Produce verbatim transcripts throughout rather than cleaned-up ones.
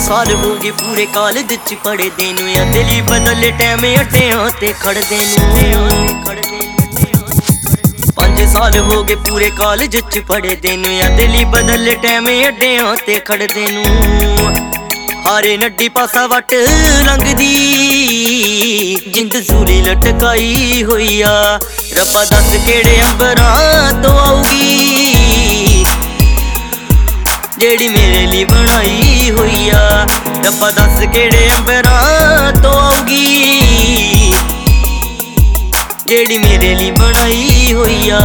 साल हो गए पूरे कॉलेज च पढ़दे नूं या दिल ही बदले टैम अड्डियां ते खड़दे नूं। पांच साल हो गए पूरे कॉलेज च पढ़दे नूं या दिल ही बदले टैम अड्डियां ते खड़दे नूं। हारे नड्डी पासा वट लंघदी जिंद सूरी लटकाई होई आ, रब्बा दस केड़े अंबरां तो आऊगी जेड़ी मेरे लिए बनाई हुई आ। रब्बा दस केड़े अंबरां तो आऊगी जेड़ी मेरे लिए बनाई हुई आ।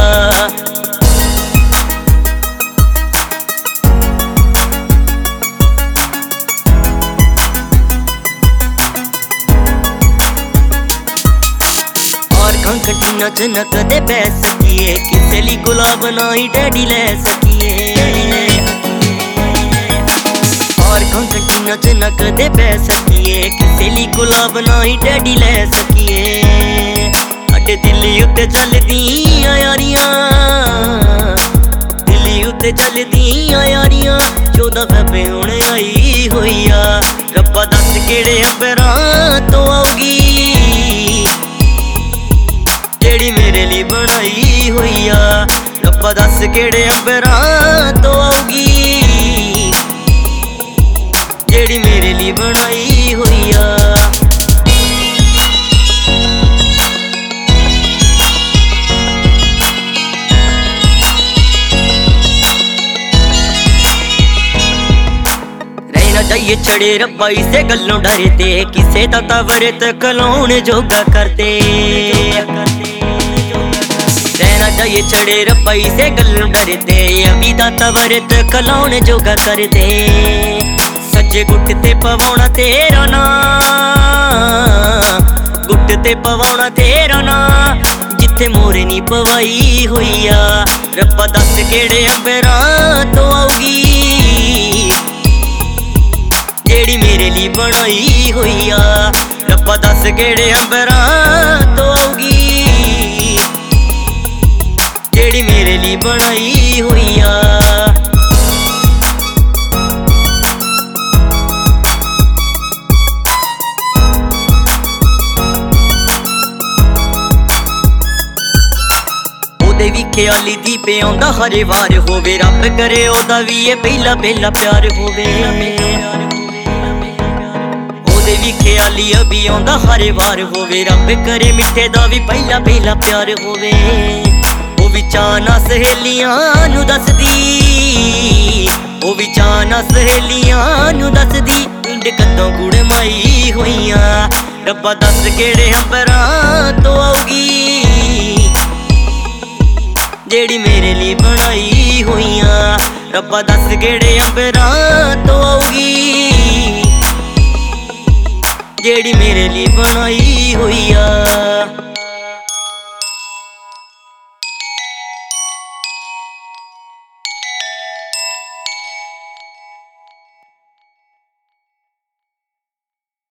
खटीना च न कदे बह सकिए किसे ली गुलाब ना ही डैडी लै सकिए। और खटीना च न कदे बह सकिए किसे ली गुलाब ना ही डैडी लै सकिए। अड्डे दिल्ली उत्ते चलदियां यारियां, दिल्ली उत्ते चलदियां यारियां, चौदह फैबे हुणे आई होई आ। रब्बा दस केड़े अंबरां तो आऊगी जेड़ी मेरे लिए बनाई हुई आ। रब्बा दस केड़े अंबरां तो आऊगी जेड़ी मेरे लिए बनाई हुई आ। रहना चाहिए छड़े रब्बा इसे गल्लों डरते, किसे दा तवरत कलौन जोगा करते। रहना चाहिए छड़े रब्बा इसे गल्लों डरते, अभी दा तवरत कलौन जोगा करते। सज्जे गुट ते पवाउणा तेरा ना, गुट ते पवाउणा तेरा ना, जिथे मोरे नी पवाई हुई आ। रब्बा दस केड़े अंबरां तो आऊगी जेड़ी मेरे लिए बनाई हुई आ। रब्बा दस केड़े अंबरां तो आऊगी जेड़ी मेरे लिए बनाई हुई आ। ओदे भी ख्याली दी पे आंदा हरे वार होवे, रब करे ओदा भी ये पहला पहला प्यार होवे। ओदे भी ख्याली अभी आंदा हरे वार होवे, रब करे मिठे दा भी पहला पहला प्यार होवे। ओ विचाना सहेलियां नू दसदी, ओ विचाना सहेलियां नू दसदी, पिंड कद्दों कुड़े माई होइयां। रब्बा दस केड़े अंबरां तो आऊगी जेड़ी मेरे लिए बनाई हुई आ। रब्बा दस केड़े अंबरां तो आऊगी जेड़ी मेरे लिए बनाई हुई आ।